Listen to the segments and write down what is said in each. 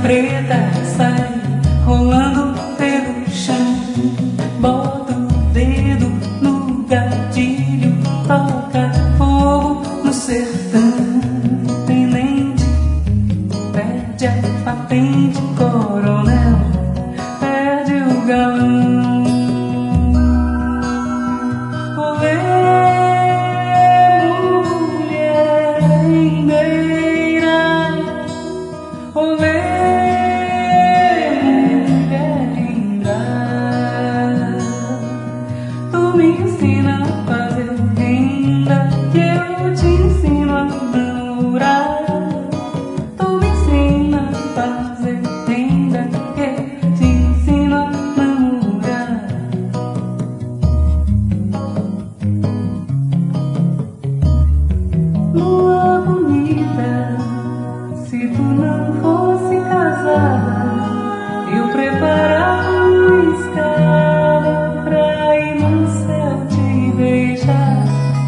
preta sai rolando pelo chão. Bota o dedo no gatilho, toca fogo no sertão. Tenente, perde a patente, coronel, perde o galão. Olê, mulher rendeira, olê, mulher linda. Tu me ensina a fazer renda, que eu te ensino a namorar. Tu me ensina a fazer renda, que eu te ensino a namorar. Lua bonita, se tu não fosse casada, eu preparava uma escala pra ir no céu te beijar.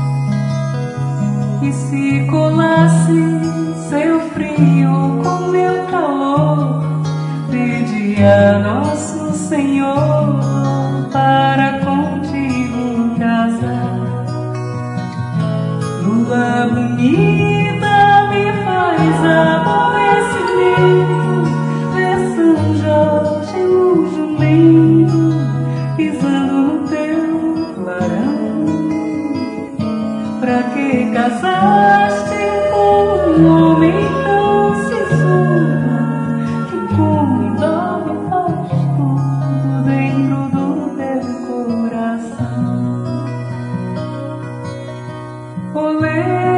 E se colasse seu frio com meu calor, pedia a Nosso Senhor para contigo casar. Lua bonita, me faz aborrecimento, ver São Jorge no jumento, pisando no teu clarão. Pra que casaste com um homem tão sisudo, que come e dorme, faz tudo dentro do teu coração? Olê,